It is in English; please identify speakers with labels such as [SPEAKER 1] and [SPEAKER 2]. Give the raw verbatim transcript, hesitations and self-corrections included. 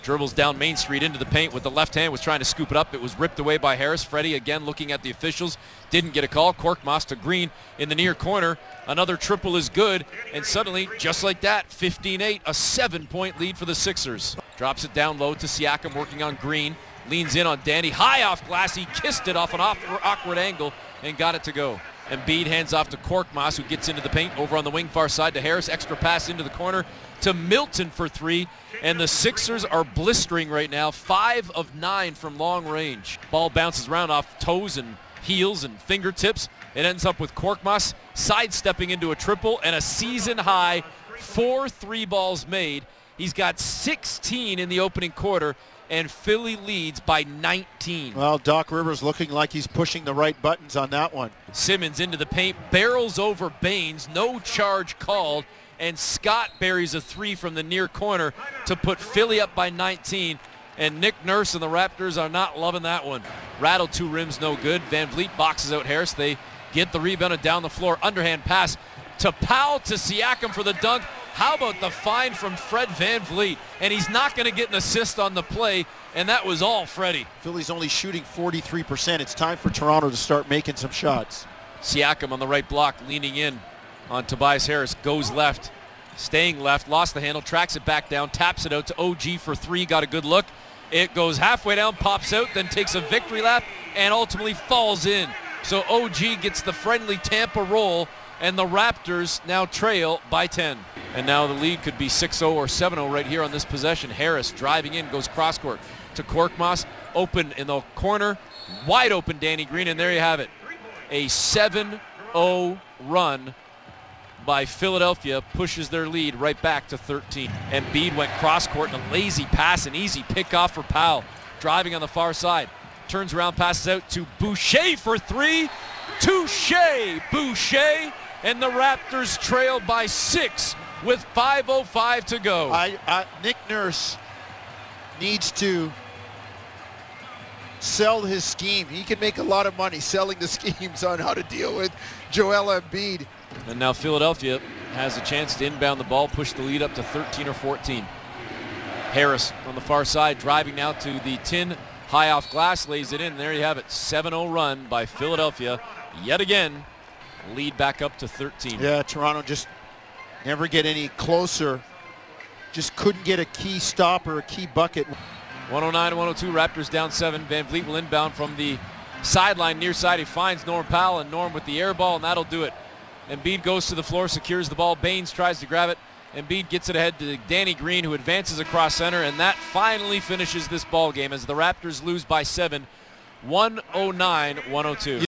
[SPEAKER 1] Dribbles down Main Street into the paint with the left hand, was trying to scoop it up. It was ripped away by Harris. Freddie again looking at the officials, didn't get a call. Korkmaz to Green in the near corner. Another triple is good, and suddenly, just like that, fifteen eight, a seven-point lead for the Sixers. Drops it down low to Siakam, working on Green. Leans in on Danny, high off glass. He kissed it off an awkward angle and got it to go. Embiid hands off to Korkmaz, who gets into the paint over on the wing far side to Harris. Extra pass into the corner to Milton for three. And the Sixers are blistering right now, five of nine from long range. Ball bounces around off toes and heels and fingertips. It ends up with Korkmaz sidestepping into a triple and a season-high four three balls made. He's got sixteen in the opening quarter, and Philly leads by nineteen.
[SPEAKER 2] Well, Doc Rivers looking like he's pushing the right buttons on that one.
[SPEAKER 1] Simmons into the paint, barrels over Baines, no charge called, and Scott buries a three from the near corner to put Philly up by nineteen. And Nick Nurse and the Raptors are not loving that one. Rattled two rims, no good. Van Vliet boxes out Harris. They get the rebound and down the floor. Underhand pass to Powell to Siakam for the dunk. How about the find from Fred Van Vliet? And he's not going to get an assist on the play, and that was all Freddie.
[SPEAKER 2] Philly's only shooting forty-three percent. It's time for Toronto to start making some shots.
[SPEAKER 1] Siakam on the right block, leaning in on Tobias Harris, goes left, staying left, lost the handle, tracks it back down, taps it out to O G for three, got a good look. It goes halfway down, pops out, then takes a victory lap, and ultimately falls in. So O G gets the friendly Tampa roll, and the Raptors now trail by ten. And now the lead could be six oh or seven oh right here on this possession. Harris driving in, goes cross court to Korkmaz, open in the corner, wide open Danny Green, and there you have it. A seven oh run by Philadelphia pushes their lead right back to thirteen. Embiid went cross court and a lazy pass, an easy pickoff for Powell. Driving on the far side, turns around, passes out to Boucher for three. Touche, Boucher, and the Raptors trail by six with five oh five to go.
[SPEAKER 2] I, I, Nick Nurse needs to sell his scheme. He can make a lot of money selling the schemes on how to deal with Joel Embiid.
[SPEAKER 1] And now Philadelphia has a chance to inbound the ball, push the lead up to thirteen or fourteen. Harris on the far side, driving now to the tin, high off glass, lays it in. There you have it, seven oh run by Philadelphia. Yet again, lead back up to thirteen.
[SPEAKER 2] Yeah, Toronto just never get any closer. Just couldn't get a key stop or a key bucket.
[SPEAKER 1] one oh nine to one oh two, Raptors down seven. Van Vliet will inbound from the sideline near side. He finds Norm Powell, and Norm with the air ball, and that'll do it. Embiid goes to the floor, secures the ball. Baines tries to grab it. Embiid gets it ahead to Danny Green, who advances across center, and that finally finishes this ball game as the Raptors lose by seven, one oh nine to one oh two.